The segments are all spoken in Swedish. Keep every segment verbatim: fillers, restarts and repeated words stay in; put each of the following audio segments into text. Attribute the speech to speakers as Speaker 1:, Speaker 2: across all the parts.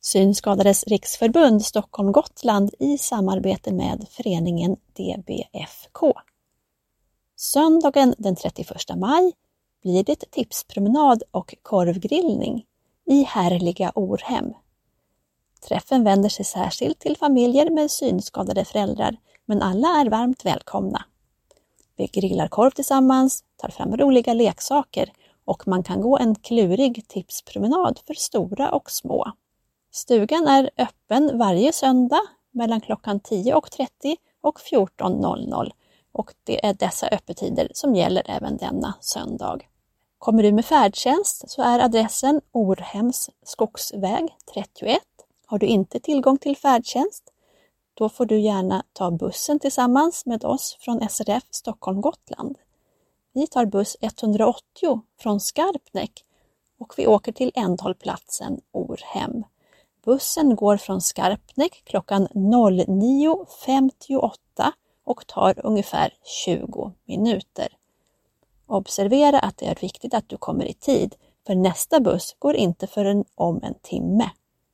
Speaker 1: Synskadades riksförbund Stockholm-Gotland i samarbete med föreningen D B F K. Söndagen den trettioförsta maj blir det tipspromenad och korvgrillning i härliga Orhem. Träffen vänder sig särskilt till familjer med synskadade föräldrar, men alla är varmt välkomna. Vi grillar korv tillsammans, tar fram roliga leksaker och man kan gå en klurig tipspromenad för stora och små. Stugan är öppen varje söndag mellan klockan tio och trettio och fjorton noll noll och det är dessa öppettider som gäller även denna söndag. Kommer du med färdtjänst så är adressen Orhems skogsväg trettioett. Har du inte tillgång till färdtjänst, då får du gärna ta bussen tillsammans med oss från S R F Stockholm-Gotland. Vi tar buss etthundraåttio från Skarpnäck och vi åker till ändhållplatsen Orhem. Bussen går från Skarpnäck klockan nio femtioåtta och tar ungefär tjugo minuter. Observera att det är viktigt att du kommer i tid, för nästa buss går inte förrän om en timme.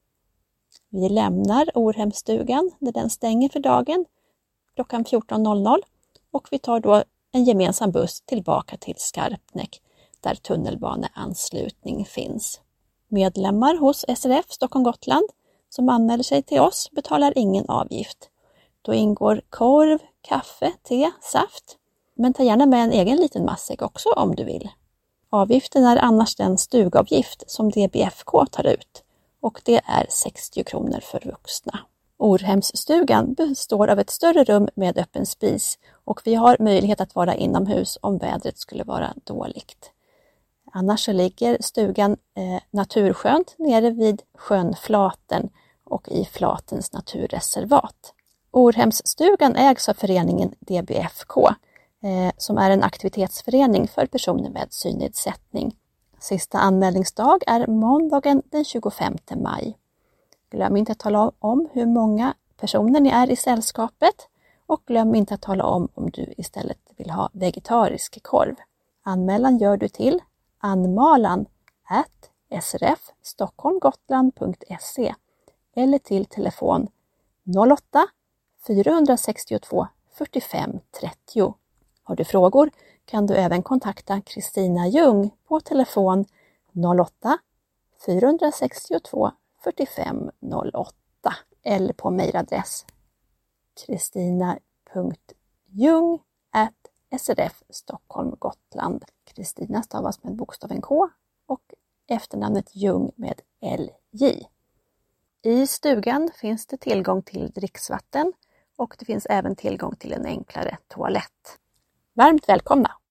Speaker 1: Vi lämnar Orhemstugan när den stänger för dagen klockan fjorton noll noll och vi tar då en gemensam buss tillbaka till Skarpnäck där tunnelbaneanslutning finns. Medlemmar hos S R F Stockholm-Gotland som anmäler sig till oss betalar ingen avgift. Då ingår korv, kaffe, te, saft, men ta gärna med en egen liten matsäck också om du vill. Avgiften är annars den stugavgift som D B F K tar ut och det är sextio kronor för vuxna. Orhemsstugan består av ett större rum med öppen spis och vi har möjlighet att vara inomhus om vädret skulle vara dåligt. Annars så ligger stugan eh, naturskönt nere vid sjön Flaten och i Flatens naturreservat. Orhemsstugan ägs av föreningen D B F K eh, som är en aktivitetsförening för personer med synnedsättning. Sista anmälningsdag är måndagen den tjugofemte maj. Glöm inte att tala om hur många personer ni är i sällskapet och glöm inte att tala om om du istället vill ha vegetarisk korv. Anmälan gör du till anmalan at srfstockholmgotland punkt se eller till telefon noll åtta fyra sex två fyrtiofem trettio. Har du frågor kan du även kontakta Kristina Ljung på telefon noll åtta fyra sex två fyrtiofem noll åtta eller på mejladress kristina punkt ljung at srfstockholmgotland. Kristina stavas med bokstaven K och efternamnet Ljung med L J. I stugan finns det tillgång till dricksvatten och det finns även tillgång till en enklare toalett. Varmt välkomna!